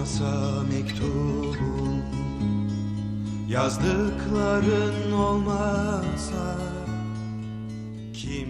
olmasa mektubun, yazdıkların olmasa kim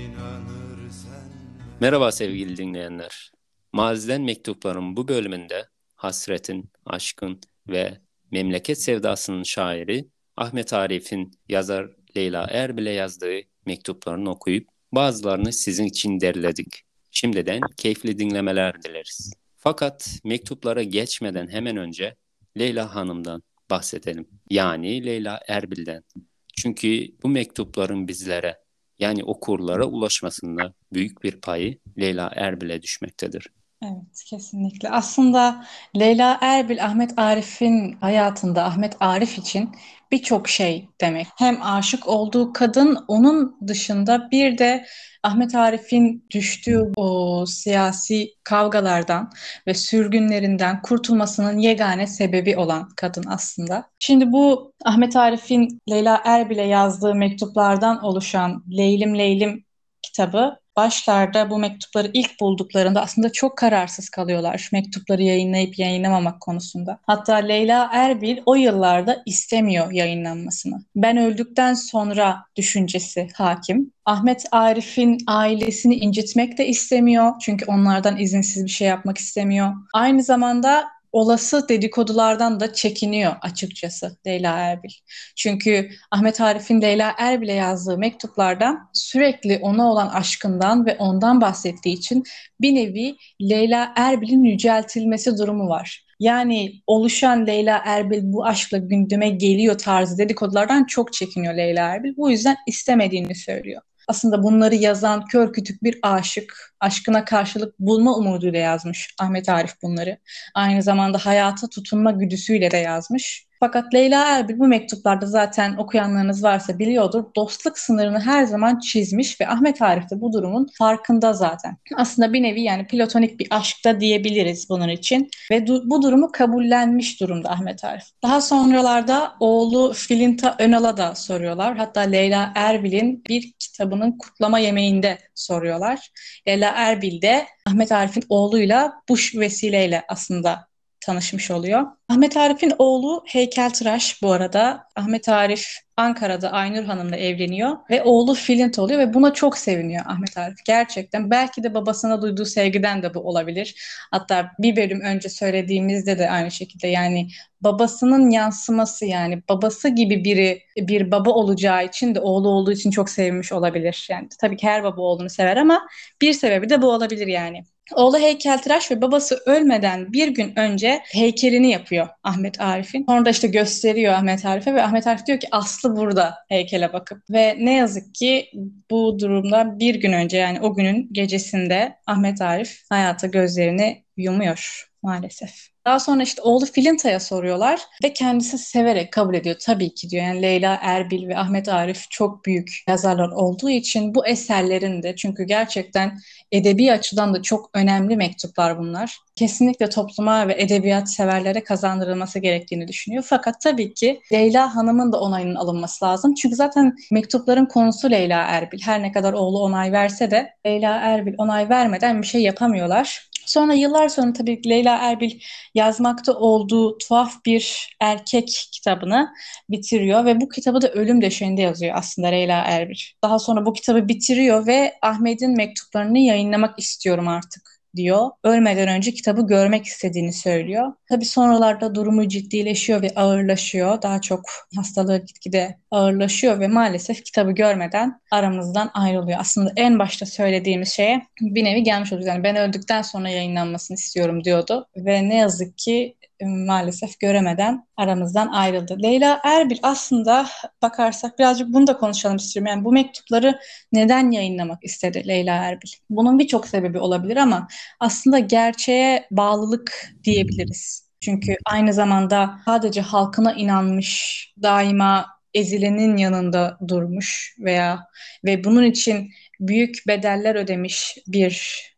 inanır sen? Merhaba sevgili dinleyenler. Maziden Mektupların bu bölümünde hasretin, aşkın ve memleket sevdasının şairi Ahmet Arif'in yazar Leyla Erbil'e yazdığı mektuplarını okuyup bazılarını sizin için derledik. Şimdiden keyifli dinlemeler dileriz. Fakat mektuplara geçmeden hemen önce Leyla Hanım'dan bahsedelim. Yani Leyla Erbil'den. Çünkü bu mektupların bizlere yani okurlara ulaşmasında büyük bir payı Leyla Erbil'e düşmektedir. Evet, kesinlikle. Aslında Leyla Erbil, Ahmet Arif'in hayatında Ahmet Arif için birçok şey demek. Hem aşık olduğu kadın, onun dışında bir de Ahmet Arif'in düştüğü o siyasi kavgalardan ve sürgünlerinden kurtulmasının yegane sebebi olan kadın aslında. Şimdi bu Ahmet Arif'in Leyla Erbil'e yazdığı mektuplardan oluşan Leylim Leylim kitabı, başlarda bu mektupları ilk bulduklarında aslında çok kararsız kalıyorlar şu mektupları yayınlayıp yayınlamamak konusunda. Hatta Leyla Erbil o yıllarda istemiyor yayınlanmasını. Ben öldükten sonra düşüncesi hakim. Ahmet Arif'in ailesini incitmek de istemiyor. Çünkü onlardan izinsiz bir şey yapmak istemiyor. Aynı zamanda olası dedikodulardan da çekiniyor açıkçası Leyla Erbil. Çünkü Ahmet Arif'in Leyla Erbil'e yazdığı mektuplardan sürekli ona olan aşkından ve ondan bahsettiği için bir nevi Leyla Erbil'in yüceltilmesi durumu var. Yani oluşan Leyla Erbil bu aşkla gündeme geliyor tarzı dedikodulardan çok çekiniyor Leyla Erbil. Bu yüzden istemediğini söylüyor. Aslında bunları yazan kör kütük bir aşık, aşkına karşılık bulma umuduyla yazmış Ahmet Arif bunları. Aynı zamanda hayata tutunma güdüsüyle de yazmış. Fakat Leyla Erbil bu mektuplarda zaten okuyanlarınız varsa biliyordur. Dostluk sınırını her zaman çizmiş ve Ahmet Arif de bu durumun farkında zaten. Aslında bir nevi yani platonik bir aşk da diyebiliriz bunun için. Ve bu durumu kabullenmiş durumda Ahmet Arif. Daha sonralarda oğlu Filinta Önal'a da soruyorlar. Hatta Leyla Erbil'in bir kitabının kutlama yemeğinde soruyorlar. Leyla Erbil de Ahmet Arif'in oğluyla bu vesileyle aslında tanışmış oluyor. Ahmet Arif'in oğlu heykeltıraş bu arada. Ahmet Arif Ankara'da Aynur Hanım'la evleniyor ve oğlu Flint oluyor ve buna çok seviniyor Ahmet Arif. Gerçekten belki de babasına duyduğu sevgiden de bu olabilir. Hatta bir bölüm önce söylediğimizde de aynı şekilde yani babasının yansıması yani babası gibi biri bir baba olacağı için de oğlu olduğu için çok sevmiş olabilir. Yani tabii ki her baba oğlunu sever ama bir sebebi de bu olabilir yani. Oğlu heykeltıraş ve babası ölmeden bir gün önce heykelini yapıyor Ahmet Arif'in. Sonra da işte gösteriyor Ahmet Arif'e ve Ahmet Arif diyor ki Aslı burada heykele bakıp. Ve ne yazık ki bu durumda bir gün önce yani o günün gecesinde Ahmet Arif hayata gözlerini yumuyor maalesef. Daha sonra işte oğlu Filinta'ya soruyorlar ve kendisi severek kabul ediyor. Tabii ki diyor. Yani Leyla Erbil ve Ahmet Arif çok büyük yazarlar olduğu için bu eserlerin de çünkü gerçekten edebi açıdan da çok önemli mektuplar bunlar. Kesinlikle topluma ve edebiyat severlere kazandırılması gerektiğini düşünüyor. Fakat tabii ki Leyla Hanım'ın da onayının alınması lazım. Çünkü zaten mektupların konusu Leyla Erbil. Her ne kadar oğlu onay verse de Leyla Erbil onay vermeden bir şey yapamıyorlar. Sonra yıllar sonra tabii ki Leyla Erbil yazmakta olduğu tuhaf bir erkek kitabını bitiriyor ve bu kitabı da ölüm döşeğinde yazıyor aslında Leyla Erbil. Daha sonra bu kitabı bitiriyor ve Ahmet'in mektuplarını yayınlamak istiyorum artık diyor. Ölmeden önce kitabı görmek istediğini söylüyor. Tabii sonralarda durumu ciddileşiyor ve ağırlaşıyor. Daha çok hastalığı gitgide ağırlaşıyor ve maalesef kitabı görmeden aramızdan ayrılıyor. Aslında en başta söylediğimiz şeye bir nevi gelmiş oluyor. Yani ben öldükten sonra yayınlanmasını istiyorum diyordu ve ne yazık ki maalesef göremeden aramızdan ayrıldı. Leyla Erbil aslında bakarsak birazcık bunu da konuşalım istiyorum. Yani bu mektupları neden yayınlamak istedi Leyla Erbil? Bunun birçok sebebi olabilir ama aslında gerçeğe bağlılık diyebiliriz. Çünkü aynı zamanda sadece halkına inanmış, daima ezilenin yanında durmuş ve bunun için büyük bedeller ödemiş bir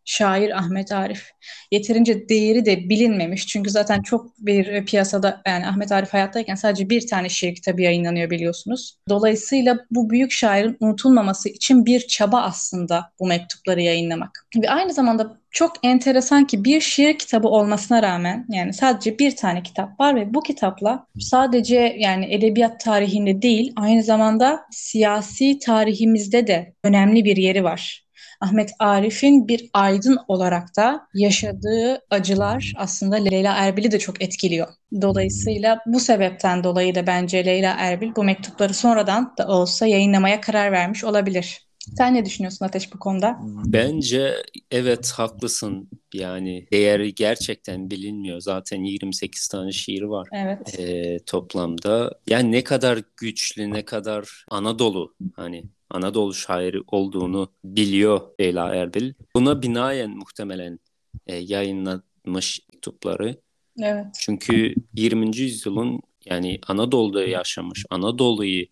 şair Ahmet Arif. Yeterince değeri de bilinmemiş. Çünkü zaten çok bir piyasada, yani Ahmet Arif hayattayken sadece bir tane şiir kitabı yayınlanıyor biliyorsunuz. Dolayısıyla bu büyük şairin unutulmaması için bir çaba aslında bu mektupları yayınlamak. Ve aynı zamanda çok enteresan ki bir şiir kitabı olmasına rağmen, yani sadece bir tane kitap var ve bu kitapla sadece yani edebiyat tarihinde değil, aynı zamanda siyasi tarihimizde de önemli bir yeri var. Ahmet Arif'in bir aydın olarak da yaşadığı acılar aslında Leyla Erbil'i de çok etkiliyor. Dolayısıyla bu sebepten dolayı da bence Leyla Erbil bu mektupları sonradan da olsa yayınlamaya karar vermiş olabilir. Sen ne düşünüyorsun Ateş bu konuda? Bence evet haklısın. Yani değeri gerçekten bilinmiyor. Zaten 28 tane şiir var Evet. toplamda. Yani ne kadar güçlü, ne kadar Anadolu, hani Anadolu şairi olduğunu biliyor Leyla Erbil. Buna binaen muhtemelen yayınlanmış mektupları. Evet. Çünkü 20. yüzyılın, yani Anadolu'da yaşamış, Anadolu'yu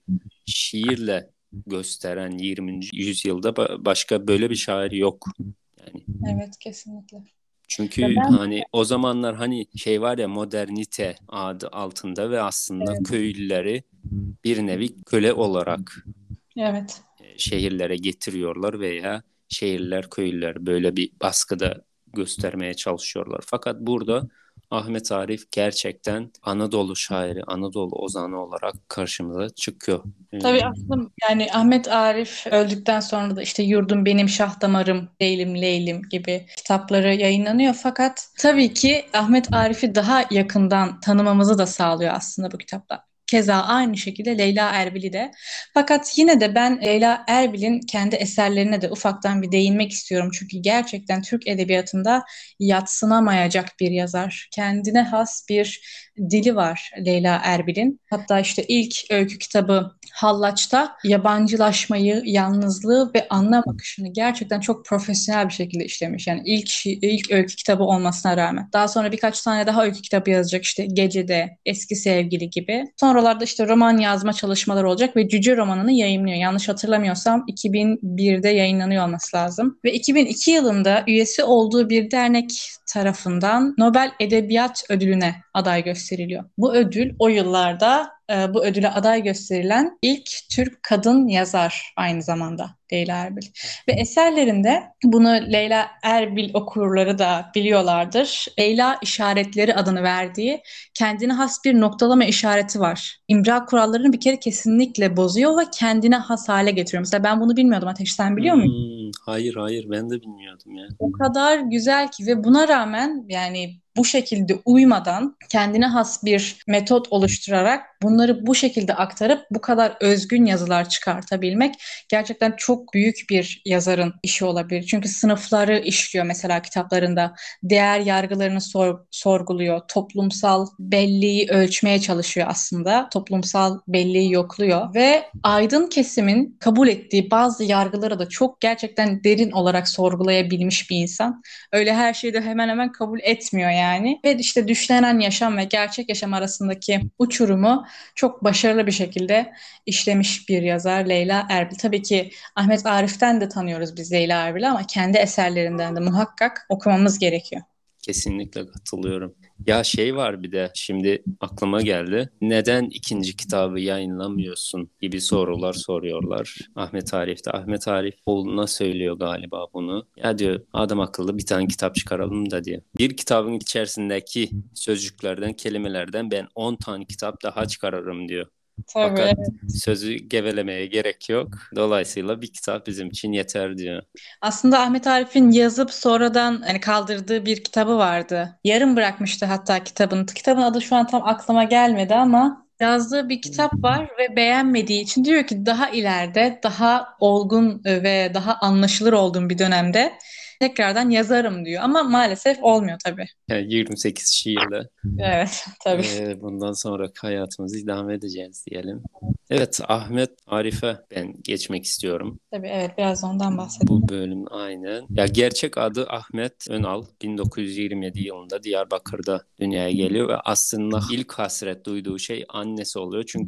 şiirle gösteren 20. yüzyılda başka böyle bir şair yok. Yani Evet, kesinlikle. Ve çünkü ben hani o zamanlar hani şey var ya, modernite adı altında ve aslında evet, köylüleri bir nevi köle olarak evet. şehirlere getiriyorlar veya şehirler köylüler böyle bir baskıda göstermeye çalışıyorlar. Fakat burada Ahmet Arif gerçekten Anadolu şairi, Anadolu ozanı olarak karşımıza çıkıyor. Tabii aslında yani Ahmet Arif öldükten sonra da işte Yurdum Benim Şah Damarım, Leylim Leylim gibi kitapları yayınlanıyor. Fakat tabii ki Ahmet Arif'i daha yakından tanımamızı da sağlıyor aslında bu kitaplar. Keza aynı şekilde Leyla Erbil'i de. Fakat yine de ben Leyla Erbil'in kendi eserlerine de ufaktan bir değinmek istiyorum. Çünkü gerçekten Türk edebiyatında yadsınamayacak bir yazar. Kendine has bir dili var Leyla Erbil'in. Hatta işte ilk öykü kitabı Hallaç'ta yabancılaşmayı, yalnızlığı ve anlam akışını gerçekten çok profesyonel bir şekilde işlemiş. Yani ilk öykü kitabı olmasına rağmen. Daha sonra birkaç tane daha öykü kitabı yazacak, işte Gece'de, Eski Sevgili gibi. Sonralarda işte roman yazma çalışmaları olacak ve Cüce romanını yayımlıyor. Yanlış hatırlamıyorsam 2001'de yayınlanıyor olması lazım. Ve 2002 yılında üyesi olduğu bir dernek tarafından Nobel Edebiyat Ödülü'ne aday gösteriliyor. Bu ödül o yıllarda bu ödüle aday gösterilen ilk Türk kadın yazar aynı zamanda Leyla Erbil. Ve eserlerinde, bunu Leyla Erbil okurları da biliyorlardır, Leyla işaretleri adını verdiği kendine has bir noktalama işareti var. İmla kurallarını bir kere kesinlikle bozuyor ve kendine has hale getiriyor. Mesela ben bunu bilmiyordum. Ateş, sen biliyor muydun? Hayır hayır, ben de bilmiyordum ya. O kadar güzel ki ve buna rağmen yani bu şekilde uymadan kendine has bir metot oluşturarak bunları bu şekilde aktarıp bu kadar özgün yazılar çıkartabilmek gerçekten çok büyük bir yazarın işi olabilir. Çünkü sınıfları işliyor mesela kitaplarında. Değer yargılarını sorguluyor. Toplumsal belleği ölçmeye çalışıyor aslında. Toplumsal belleği yokluyor ve aydın kesimin kabul ettiği bazı yargıları da çok gerçekten derin olarak sorgulayabilmiş bir insan. Öyle her şeyi de hemen hemen kabul etmiyor yani. Ve işte düşlenen yaşam ve gerçek yaşam arasındaki uçurumu çok başarılı bir şekilde işlemiş bir yazar Leyla Erbil. Tabii ki Ahmet Arif'ten de tanıyoruz biz Leyla Erbil'i ama kendi eserlerinden de muhakkak okumamız gerekiyor. Kesinlikle katılıyorum. Ya şey var, bir de şimdi aklıma geldi. Neden ikinci kitabı yayınlamıyorsun gibi sorular soruyorlar Ahmet Arif'te. Ahmet Arif oğluna söylüyor galiba bunu. Ya diyor, adam akıllı bir tane kitap çıkaralım da diyor. Bir kitabın içerisindeki sözcüklerden, kelimelerden ben 10 tane kitap daha çıkarırım diyor. Tabii, Fakat evet. sözü gevelemeye gerek yok. Dolayısıyla bir kitap bizim için yeter diyor. Aslında Ahmet Arif'in yazıp sonradan hani kaldırdığı bir kitabı vardı. Yarım bırakmıştı hatta kitabını. Kitabın adı şu an tam aklıma gelmedi ama yazdığı bir kitap var ve beğenmediği için diyor ki daha ileride, daha olgun ve daha anlaşılır olduğum bir dönemde tekrardan yazarım diyor. Ama maalesef olmuyor tabii. Yani 28 şiirle Evet, tabii. bundan sonra hayatımızı idame edeceğiz diyelim. Evet, Ahmet Arif'e ben geçmek istiyorum. Tabii, evet, biraz ondan bahsedelim. Bu bölüm aynen. Ya gerçek adı Ahmet Önal. 1927 yılında Diyarbakır'da dünyaya geliyor ve aslında ilk hasret duyduğu şey annesi oluyor. Çünkü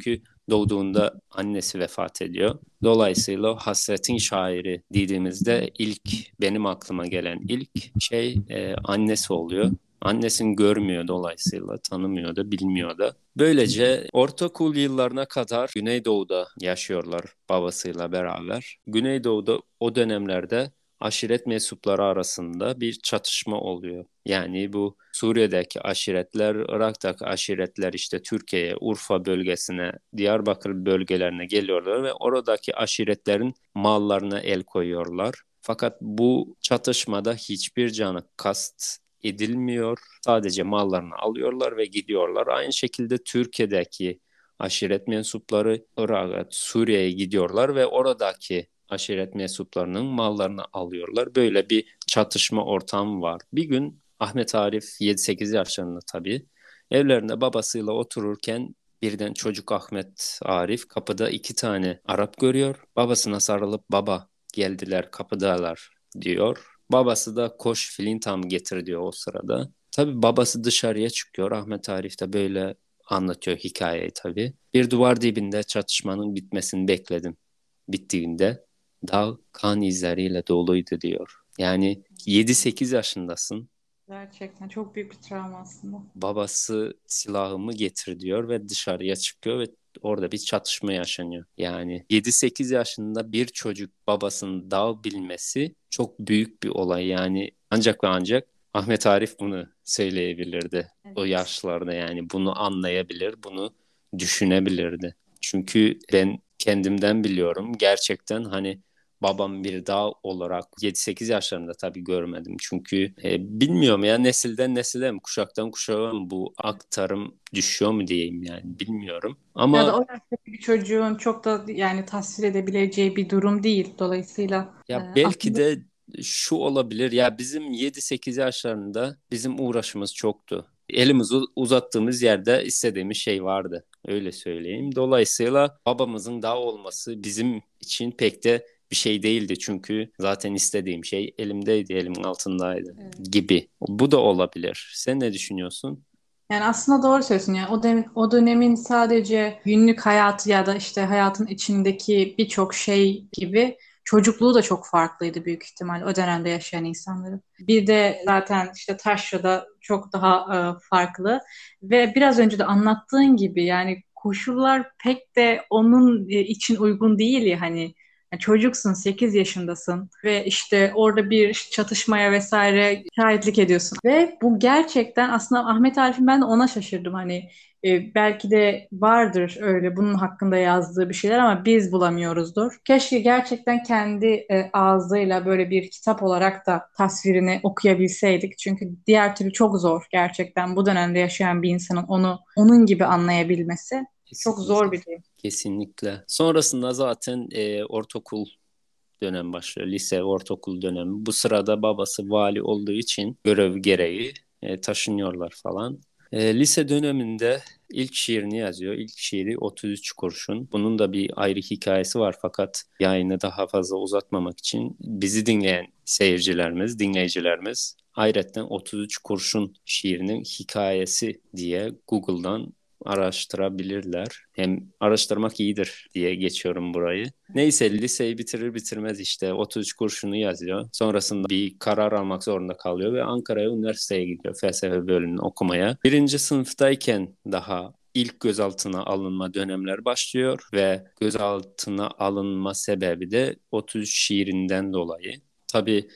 Doğduğunda annesi vefat ediyor. Dolayısıyla hasretin şairi dediğimizde benim aklıma gelen ilk şey annesi oluyor. Annesini görmüyor, dolayısıyla tanımıyor da bilmiyor da. Böylece ortaokul yıllarına kadar Güneydoğu'da yaşıyorlar babasıyla beraber. Güneydoğu'da o dönemlerde aşiret mensupları arasında bir çatışma oluyor. Yani bu Suriye'deki aşiretler, Irak'taki aşiretler işte Türkiye'ye, Urfa bölgesine, Diyarbakır bölgelerine geliyorlar ve oradaki aşiretlerin mallarına el koyuyorlar. Fakat bu çatışmada hiçbir canı kast edilmiyor. Sadece mallarını alıyorlar ve gidiyorlar. Aynı şekilde Türkiye'deki aşiret mensupları Irak'a, Suriye'ye gidiyorlar ve oradaki aşiret mensuplarının mallarını alıyorlar. Böyle bir çatışma ortamı var. Bir gün Ahmet Arif 7-8 yaşlarında tabii evlerinde babasıyla otururken birden çocuk Ahmet Arif kapıda 2 tane Arap görüyor. Babasına sarılıp baba geldiler kapıdalar diyor. Babası da koş filintam getir diyor o sırada. Tabii babası dışarıya çıkıyor. Ahmet Arif de böyle anlatıyor hikayeyi tabii. Bir duvar dibinde çatışmanın bitmesini bekledim. Bittiğinde dağ kan izleriyle doluydu diyor. Yani 7-8 yaşındasın. Gerçekten çok büyük bir travma aslında. Babası silahımı getir diyor ve dışarıya çıkıyor ve orada bir çatışma yaşanıyor. Yani 7-8 yaşında bir çocuk babasının dağ bilmesi çok büyük bir olay. Yani ancak ve ancak Ahmet Arif bunu söyleyebilirdi. O Evet. yaşlarda yani bunu anlayabilir, bunu düşünebilirdi. Çünkü ben kendimden biliyorum gerçekten hani babam bir dağ olarak 7-8 yaşlarında tabii görmedim. Çünkü bilmiyorum ya nesilden nesile mi, kuşaktan kuşağa mı bu aktarım düşüyor mu diyeyim yani bilmiyorum. Ya da Ama o yaştaki bir çocuğun çok da yani tasvir edebileceği bir durum değil. Dolayısıyla ya belki aslında de şu olabilir ya bizim 7-8 yaşlarında bizim uğraşımız çoktu. Elimizi uzattığımız yerde istediğimiz şey vardı. Öyle söyleyeyim. Dolayısıyla babamızın dağ olması bizim için pek de bir şey değildi. Çünkü zaten istediğim şey elimdeydi, elimin altındaydı evet. gibi. Bu da olabilir. Sen ne düşünüyorsun? Yani aslında doğru söylüyorsun. Yani o dönemin sadece günlük hayatı ya da işte hayatın içindeki birçok şey gibi çocukluğu da çok farklıydı büyük ihtimal o dönemde yaşayan insanların. Bir de zaten işte Taşra'da çok daha farklı ve biraz önce de anlattığın gibi yani koşullar pek de onun için uygun değil ya hani. Yani çocuksun, 8 yaşındasın ve işte orada bir çatışmaya vesaire şahitlik ediyorsun. Ve bu gerçekten aslında Ahmet Arif'in ben de ona şaşırdım. Hani belki de vardır öyle bunun hakkında yazdığı bir şeyler ama biz bulamıyoruzdur. Keşke gerçekten kendi ağzıyla böyle bir kitap olarak da tasvirini okuyabilseydik. Çünkü diğer türlü çok zor gerçekten bu dönemde yaşayan bir insanın onu onun gibi anlayabilmesi çok zor Kesinlikle. bir şey. Kesinlikle. Sonrasında zaten ortaokul dönem başlıyor. Lise, ortaokul dönemi. Bu sırada babası vali olduğu için görev gereği taşınıyorlar falan. Lise döneminde ilk şiirini yazıyor. İlk şiiri 33 kurşun. Bunun da bir ayrı hikayesi var fakat yayını daha fazla uzatmamak için bizi dinleyen seyircilerimiz, dinleyicilerimiz hayretten 33 kurşun şiirinin hikayesi diye Google'dan araştırabilirler. Hem araştırmak iyidir diye geçiyorum burayı. Neyse liseyi bitirir bitirmez işte 33 kurşunu yazıyor. Sonrasında bir karar almak zorunda kalıyor ve Ankara'ya üniversiteye gidiyor felsefe bölümünü okumaya. Birinci sınıftayken daha ilk gözaltına alınma dönemler başlıyor ve gözaltına alınma sebebi de 33 şiirinden dolayı. Tabii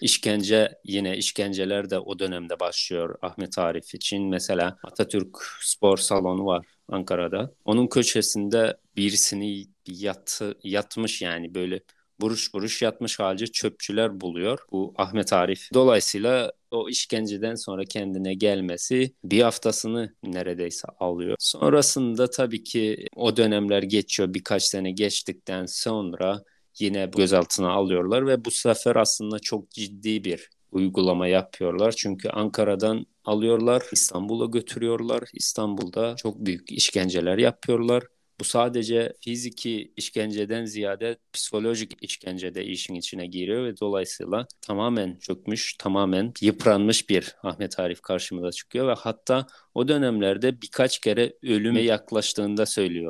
yine işkenceler de o dönemde başlıyor Ahmet Arif için. Mesela Atatürk Spor Salonu var Ankara'da. Onun köşesinde birisini yatmış yani böyle buruş buruş yatmış halde çöpçüler buluyor. Bu Ahmet Arif. Dolayısıyla o işkenceden sonra kendine gelmesi bir haftasını neredeyse alıyor. Sonrasında tabii ki o dönemler geçiyor. Birkaç sene geçtikten sonra yine gözaltına alıyorlar ve bu sefer aslında çok ciddi bir uygulama yapıyorlar. Çünkü Ankara'dan alıyorlar, İstanbul'a götürüyorlar. İstanbul'da çok büyük işkenceler yapıyorlar. Bu sadece fiziki işkenceden ziyade psikolojik işkence de işin içine giriyor ve dolayısıyla tamamen çökmüş, tamamen yıpranmış bir Ahmet Arif karşımıza çıkıyor ve hatta o dönemlerde birkaç kere ölüme yaklaştığında söylüyorlar.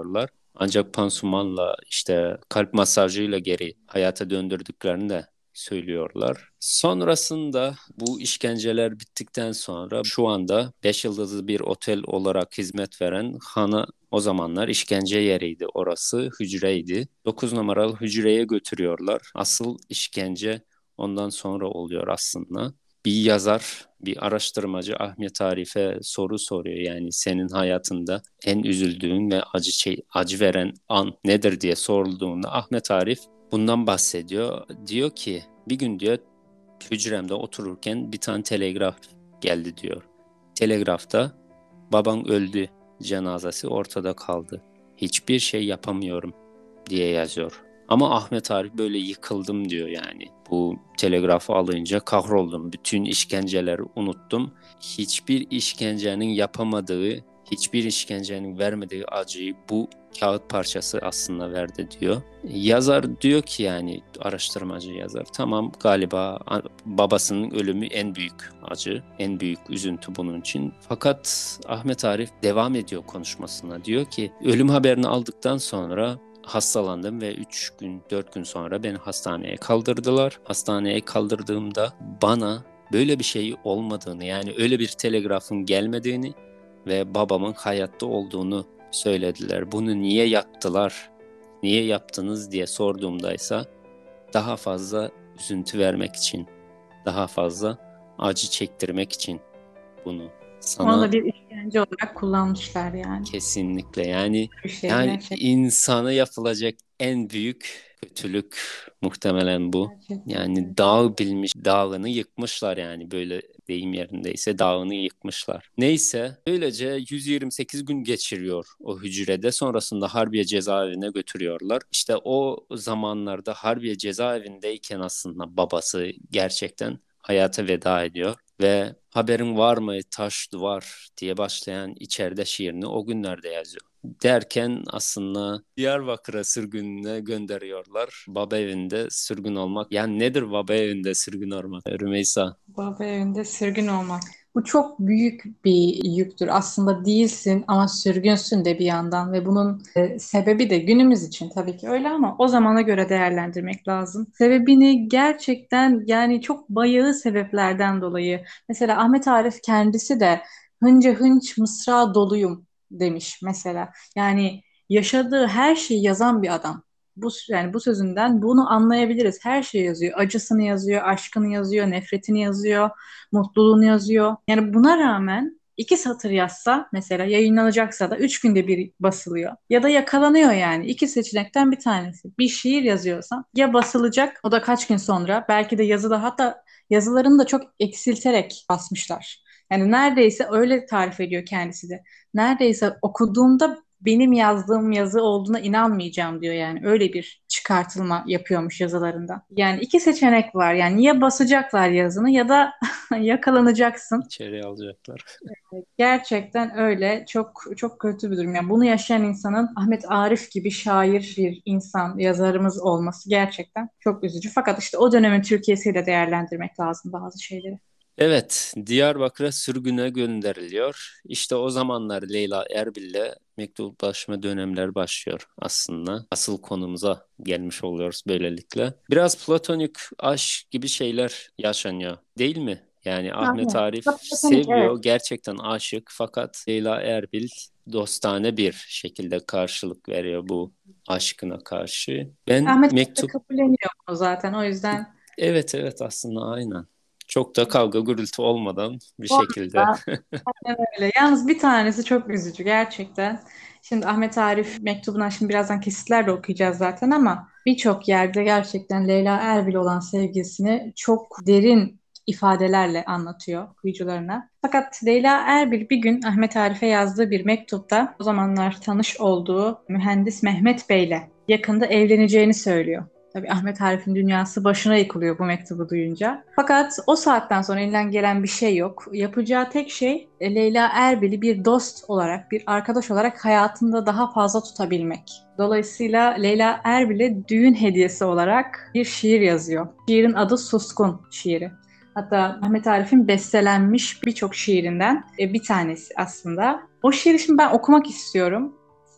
Ancak pansumanla işte kalp masajıyla geri hayata döndürdüklerini de söylüyorlar. Sonrasında bu işkenceler bittikten sonra şu anda 5 yıldızlı bir otel olarak hizmet veren Hana, o zamanlar işkence yeriydi orası, hücreydi. 9 numaralı hücreye götürüyorlar. Asıl işkence ondan sonra oluyor aslında. Bir yazar, bir araştırmacı Ahmet Arif'e soru soruyor. Yani senin hayatında en üzüldüğün ve acı veren an nedir diye sorulduğunda Ahmet Arif bundan bahsediyor. Diyor ki bir gün diyor hücremde otururken bir tane telegraf geldi diyor. Telegrafta baban öldü, cenazesi ortada kaldı. Hiçbir şey yapamıyorum diye yazıyor. Ama Ahmet Arif böyle yıkıldım diyor yani. Bu telgrafı alınca kahroldum. Bütün işkenceleri unuttum. Hiçbir işkencenin yapamadığı, hiçbir işkencenin vermediği acıyı bu kağıt parçası aslında verdi diyor. Yazar diyor ki yani araştırmacı yazar tamam galiba babasının ölümü en büyük acı, en büyük üzüntü bunun için. Fakat Ahmet Arif devam ediyor konuşmasına. Diyor ki ölüm haberini aldıktan sonra hastalandım ve 3 gün 4 gün sonra beni hastaneye kaldırdılar. Hastaneye kaldırdığımda bana böyle bir şey olmadığını yani öyle bir telgrafın gelmediğini ve babamın hayatta olduğunu söylediler. Bunu niye yaptılar? Niye yaptınız diye sorduğumdaysa daha fazla üzüntü vermek için, daha fazla acı çektirmek için bunu Onu da sana bir işkence olarak kullanmışlar yani. kesinlikle yani Bir şey yani gerçekten. insana yapılacak en büyük kötülük muhtemelen bu. Gerçekten. Yani dağ bilmiş dağını yıkmışlar yani böyle deyim yerindeyse dağını yıkmışlar. Neyse öylece 128 gün geçiriyor o hücrede. Sonrasında Harbiye cezaevine götürüyorlar. İşte o zamanlarda Harbiye cezaevindeyken aslında babası gerçekten hayata veda ediyor. Ve haberin var mı taş duvar diye başlayan içeride şiirini o günlerde yazıyor. Derken aslında Diyarbakır'a sürgününe gönderiyorlar. Baba evinde sürgün olmak. Yani nedir baba evinde sürgün olmak? Rümeysa. Baba evinde sürgün olmak. Bu çok büyük bir yüktür. Aslında değilsin ama sürgünsün de bir yandan ve bunun sebebi de günümüz için tabii ki öyle ama o zamana göre değerlendirmek lazım. Sebebini gerçekten yani çok bayağı sebeplerden dolayı. Mesela Ahmet Arif kendisi de hınca hınç mısra doluyum demiş mesela. Yani yaşadığı her şeyi yazan bir adam. Yani bu sözünden bunu anlayabiliriz. Her şeyi yazıyor. Acısını yazıyor, aşkını yazıyor, nefretini yazıyor, mutluluğunu yazıyor. Yani buna rağmen iki satır yazsa mesela yayınlanacaksa da 3 günde bir basılıyor. Ya da yakalanıyor yani. İki seçenekten bir tanesi. Bir şiir yazıyorsan ya basılacak o da kaç gün sonra belki de yazıda hatta yazılarını da çok eksilterek basmışlar. Yani neredeyse öyle tarif ediyor kendisi de. Neredeyse okuduğumda benim yazdığım yazı olduğuna inanmayacağım diyor yani. Öyle bir çıkartılma yapıyormuş yazılarında. Yani iki seçenek var. Yani ya basacaklar yazını ya da yakalanacaksın. İçeriye alacaklar. Gerçekten öyle. Çok çok kötü bir durum. Yani bunu yaşayan insanın Ahmet Arif gibi şair bir insan, yazarımız olması gerçekten çok üzücü. Fakat işte o dönemin Türkiye'siyle değerlendirmek lazım bazı şeyleri. Evet, Diyarbakır'a sürgüne gönderiliyor. İşte o zamanlar Leyla Erbil'le mektuplaşma dönemler başlıyor aslında. Asıl konumuza gelmiş oluyoruz böylelikle. Biraz platonik aşk gibi şeyler yaşanıyor, değil mi? Yani Ahmet Aynen. Arif Platonik, evet. seviyor, gerçekten aşık fakat Leyla Erbil dostane bir şekilde karşılık veriyor bu aşkına karşı. Ben Ahmet Arif de mektup kabulleniyor bunu zaten. O yüzden Evet evet aslında aynen. Çok da kavga gürültü olmadan bir bu şekilde. arada aynen öyle. Yalnız bir tanesi çok üzücü gerçekten. Şimdi Ahmet Arif mektubundan şimdi birazdan kesitler de okuyacağız zaten ama birçok yerde gerçekten Leyla Erbil olan sevgisini çok derin ifadelerle anlatıyor okuyucularına. Fakat Leyla Erbil bir gün Ahmet Arif'e yazdığı bir mektupta o zamanlar tanış olduğu mühendis Mehmet Bey'le yakında evleneceğini söylüyor. Tabii Ahmet Arif'in dünyası başına yıkılıyor bu mektubu duyunca. Fakat o saatten sonra elinden gelen bir şey yok. Yapacağı tek şey Leyla Erbil'i bir dost olarak, bir arkadaş olarak hayatında daha fazla tutabilmek. Dolayısıyla Leyla Erbil'e düğün hediyesi olarak bir şiir yazıyor. Şiirin adı Suskun şiiri. Hatta Ahmet Arif'in bestelenmiş birçok şiirinden bir tanesi aslında. O şiiri şimdi ben okumak istiyorum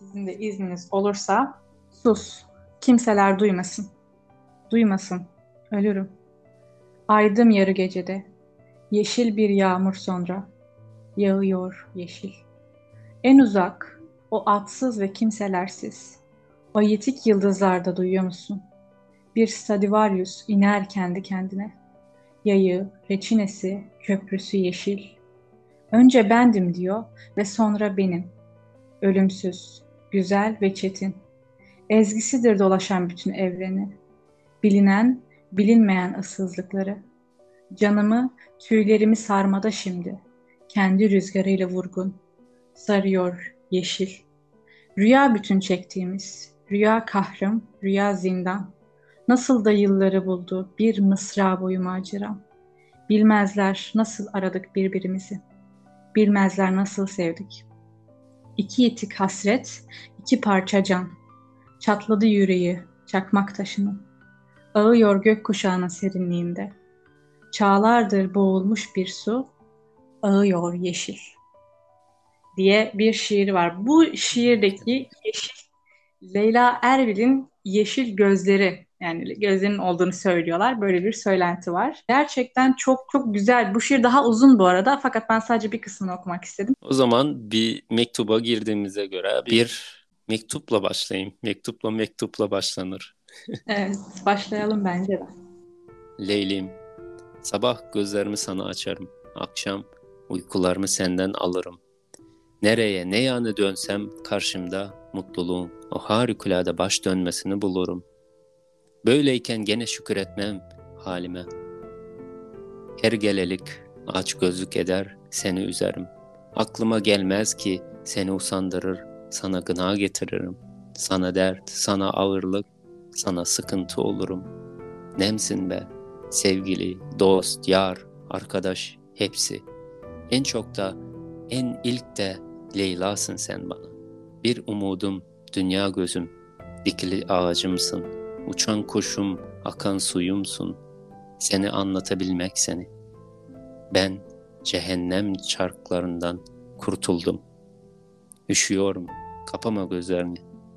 sizin de izniniz olursa sus, kimseler duymasın. Duymasın, ölürüm. Aydım yarı gecede, yeşil bir yağmur sonra, yağıyor yeşil. En uzak, o adsız ve kimselersiz, o yitik yıldızlarda duyuyor musun? Bir Stradivarius iner kendi kendine. Yayı, reçinesi, köprüsü yeşil. Önce bendim diyor ve sonra benim. Ölümsüz, güzel ve çetin. Ezgisidir dolaşan bütün evreni. Bilinen, bilinmeyen ıssızlıkları. Canımı, tüylerimi sarmada şimdi. Kendi rüzgarıyla vurgun. Sarıyor yeşil. Rüya bütün çektiğimiz. Rüya kahrım, rüya zindan. Nasıl da yılları buldu bir mısra boyu maceram. Bilmezler nasıl aradık birbirimizi. Bilmezler nasıl sevdik. İki yitik hasret, iki parça can. Çatladı yüreği, çakmak taşını. Ağıyor gökkuşağının serinliğinde. Çağlardır boğulmuş bir su, ağıyor yeşil diye bir şiir var. Bu şiirdeki yeşil, Leyla Erbil'in yeşil gözleri, yani gözlerinin olduğunu söylüyorlar. Böyle bir söylenti var. Gerçekten çok çok güzel. Bu şiir daha uzun bu arada, fakat ben sadece bir kısmını okumak istedim. O zaman bir mektuba girdiğimize göre bir mektupla başlayayım. Mektupla başlanır. Evet, başlayalım bence de. Leylim, sabah gözlerimi sana açarım. Akşam uykularımı senden alırım. Nereye ne yana dönsem karşımda mutluluğun o harikulade baş dönmesini bulurum. Böyleyken gene şükür etmem halime. Her gelelik aç gözlük eder seni üzerim. Aklıma gelmez ki seni usandırır, sana gına getiririm. Sana dert, sana ağırlık, sana sıkıntı olurum. Nemsin be, sevgili, dost, yar, arkadaş, hepsi. En çok da, en ilk de Leyla'sın sen bana. Bir umudum, dünya gözüm, dikili ağacımsın. Uçan kuşum, akan suyumsun. Seni anlatabilmek seni. Ben cehennem çarklarından kurtuldum. Üşüyorum, kapama gözlerini.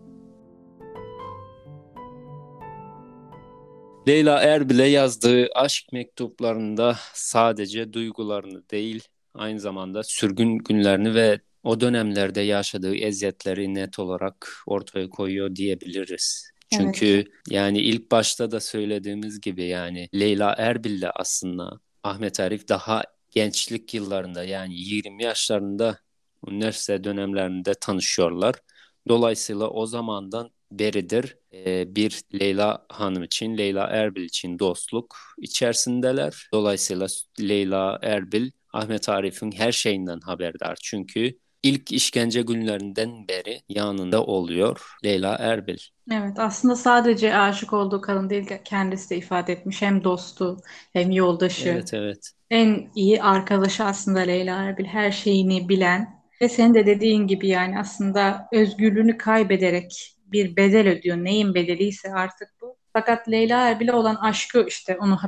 Leyla Erbil'e yazdığı aşk mektuplarında sadece duygularını değil, aynı zamanda sürgün günlerini ve o dönemlerde yaşadığı eziyetleri net olarak ortaya koyuyor diyebiliriz. Çünkü Evet. yani ilk başta da söylediğimiz gibi yani Leyla Erbil'le aslında Ahmet Arif daha gençlik yıllarında, yani 20 yaşlarında, üniversite dönemlerinde tanışıyorlar. Dolayısıyla o zamandan beridir bir Leyla Hanım için, Leyla Erbil için dostluk içerisindeler. Dolayısıyla Leyla Erbil Ahmet Arif'in her şeyinden haberdar. Çünkü ilk işkence günlerinden beri yanında oluyor Leyla Erbil. Evet, aslında sadece aşık olduğu kadın değil, kendisi de ifade etmiş. Hem dostu, hem yoldaşı, Evet. en iyi arkadaşı aslında Leyla Erbil. Her şeyini bilen ve senin de dediğin gibi yani aslında özgürlüğünü kaybederek bir bedel ödüyor. Neyin bedeliyse artık bu. Fakat Leyla Erbil'e olan aşkı işte onu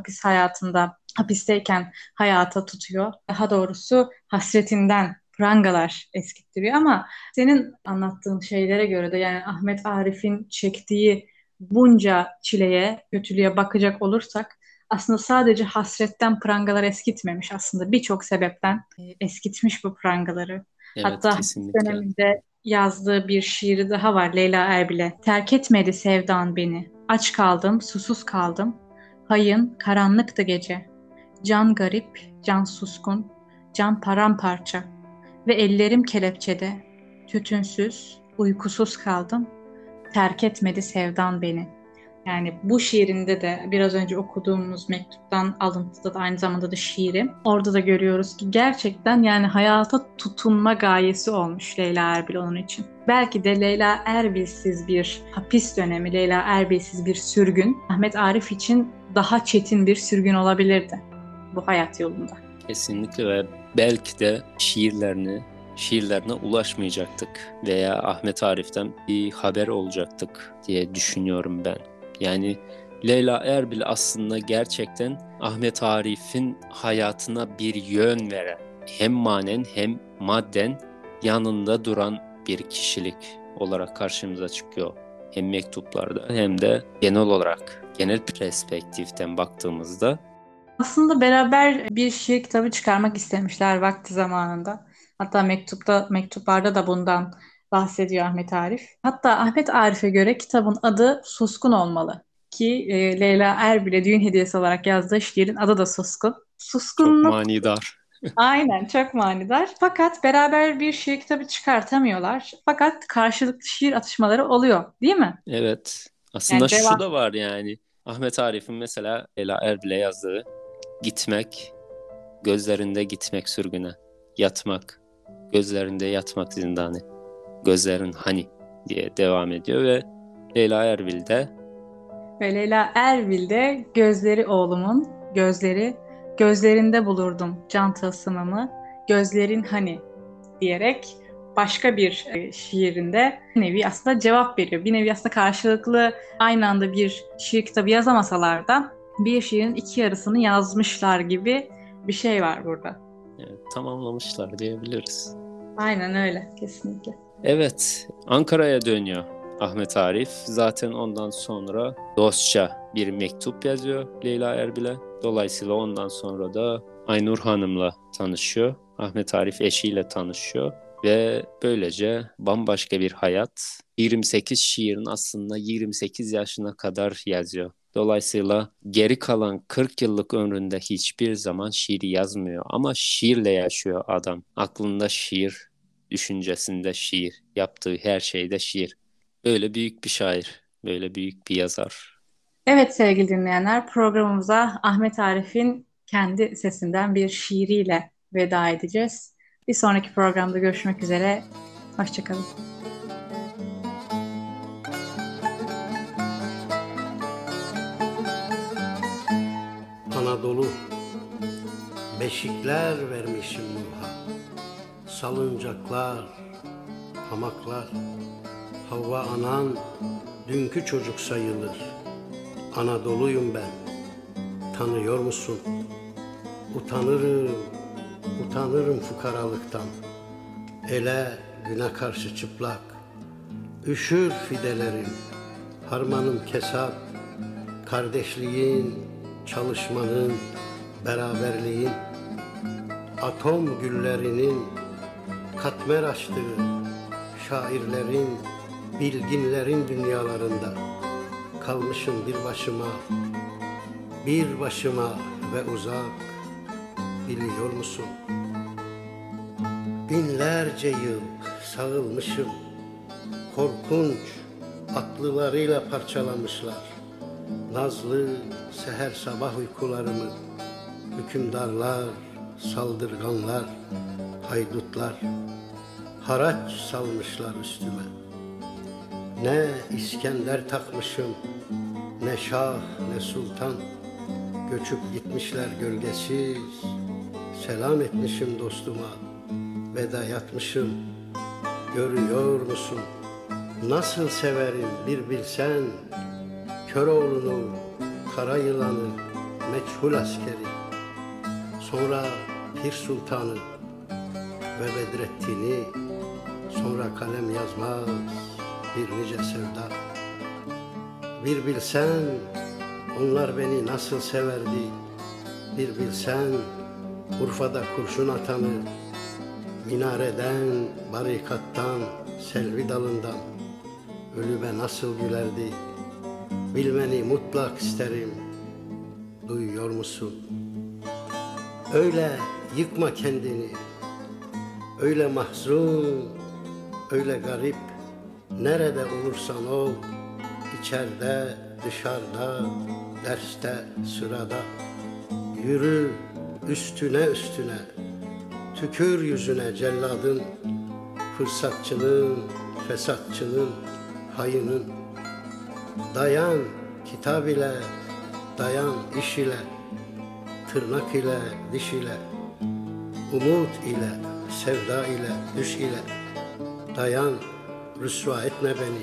hapisteyken hayata tutuyor. Daha doğrusu hasretinden prangalar eskittiriyor, ama senin anlattığın şeylere göre de yani Ahmet Arif'in çektiği bunca çileye, kötülüğe bakacak olursak aslında sadece hasretten prangalar eskitmemiş, aslında birçok sebepten eskitmiş bu prangaları. Evet, Hatta hapis kesinlikle. döneminde yazdığı bir şiiri daha var Leyla Erbil'e. Terk etmedi sevdan beni. Aç kaldım, susuz kaldım. Hayın, karanlıktı gece. Can garip, can suskun, can paramparça. Ve ellerim kelepçede. Tütünsüz, uykusuz kaldım. Terk etmedi sevdan beni. Yani bu şiirinde de biraz önce okuduğumuz mektuptan alıntıda da aynı zamanda da şiiri. Orada da görüyoruz ki gerçekten yani hayata tutunma gayesi olmuş Leyla Erbil onun için. Belki de Leyla Erbil'siz bir hapis dönemi, Leyla Erbil'siz bir sürgün Ahmet Arif için daha çetin bir sürgün olabilirdi bu hayat yolunda. Kesinlikle ve belki de şiirlerine ulaşmayacaktık veya Ahmet Arif'ten bir haber olacaktık diye düşünüyorum ben. Yani Leyla Erbil aslında gerçekten Ahmet Arif'in hayatına bir yön veren, hem manen hem madden yanında duran bir kişilik olarak karşımıza çıkıyor. Hem mektuplarda hem de genel olarak, genel perspektiften baktığımızda. Aslında beraber bir şiir kitabı çıkarmak istemişler vakti zamanında. Hatta mektuplarda da bundan bahsediyor Ahmet Arif. Hatta Ahmet Arif'e göre kitabın adı Suskun olmalı. Ki Leyla Erbil'e düğün hediyesi olarak yazdığı şiirin adı da Suskun. Çok Suskunluk manidar. aynen çok manidar. Fakat beraber bir şiir kitabı çıkartamıyorlar. Fakat karşılıklı şiir atışmaları oluyor, değil mi? Evet. Yani Aslında şu devam. da var yani. Ahmet Arif'in mesela Leyla Erbil'e yazdığı gitmek, gözlerinde gitmek sürgüne, yatmak, gözlerinde yatmak zindane, gözlerin hani diye devam ediyor ve Leyla Erbil de Ve Leyla Erbil'de gözleri oğlumun, gözleri, gözlerinde bulurdum can tılsımımı, gözlerin hani diyerek başka bir şiirinde bir nevi aslında cevap veriyor. Bir nevi aslında karşılıklı aynı anda bir şiir kitabı yazamasalar da bir şiirin iki yarısını yazmışlar gibi bir şey var burada. evet, tamamlamışlar diyebiliriz. Aynen öyle, kesinlikle. Evet, Ankara'ya dönüyor Ahmet Arif. Zaten ondan sonra dostça bir mektup yazıyor Leyla Erbil'e. Dolayısıyla ondan sonra da Aynur Hanım'la tanışıyor. Ahmet Arif eşiyle tanışıyor. Ve böylece bambaşka bir hayat. 28 şiirin aslında 28 yaşına kadar yazıyor. Dolayısıyla geri kalan 40 yıllık ömründe hiçbir zaman şiir yazmıyor. Ama şiirle yaşıyor adam. Aklında şiir, düşüncesinde şiir, yaptığı her şeyde şiir. Böyle büyük bir şair, böyle büyük bir yazar. Evet sevgili dinleyenler, programımıza Ahmet Arif'in kendi sesinden bir şiiriyle veda edeceğiz. Bir sonraki programda görüşmek üzere. Hoşçakalın. Anadolu, beşikler vermişim Nuh'a, salıncaklar, hamaklar. Havva anan dünkü çocuk sayılır. Anadolu'yum ben, tanıyor musun? Utanırım, utanırım fukaralıktan. Ele güne karşı çıplak, üşür fidelerim, harmanım kesap, kardeşliğin, çalışmanın, beraberliğin, atom güllerinin katmer açtığı şairlerin, bilginlerin dünyalarında kalmışım bir başıma ve uzak, biliyor musun? Binlerce yıl sağılmışım, korkunç aklılarıyla parçalamışlar. Nazlı seher sabah uykularımı, hükümdarlar, saldırganlar, haydutlar haraç salmışlar üstüme. Ne İskender takmışım, ne şah ne sultan, göçüp gitmişler gölgesiz. Selam etmişim dostuma, veda yatmışım. Görüyor musun, nasıl severim bir bilsen, Köroğlu'nu, kara yılanı, meçhul askeri, sonra Pir Sultan'ı ve Bedrettin'i, sonra kalem yazmaz bir nice sevda. Bir bilsen onlar beni nasıl severdi, bir bilsen Urfa'da kurşun atanı, minareden, barikattan, selvi dalından ölüme nasıl gülerdi. Bilmeni mutlak isterim, duyuyor musun? Öyle yıkma kendini, öyle mahzun, öyle garip. Nerede olursan ol, içeride, dışarıda, derste, sırada. Yürü üstüne üstüne, tükür yüzüne celladın, fırsatçının, fesatçının, hayının. Dayan kitap ile, dayan iş ile, tırnak ile, diş ile, umut ile, sevda ile, düş ile. Dayan, rüsva etme beni.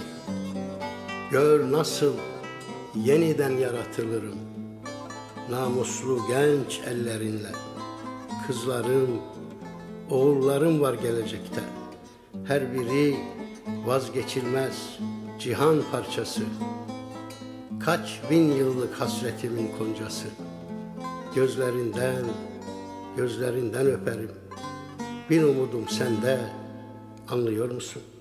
Gör nasıl yeniden yaratılırım. Namuslu genç ellerinle. Kızlarım, oğullarım var gelecekte. Her biri vazgeçilmez cihan parçası. Kaç bin yıllık hasretimin koncası. Gözlerinden, gözlerinden öperim. Bir umudum sende, anlıyor musun?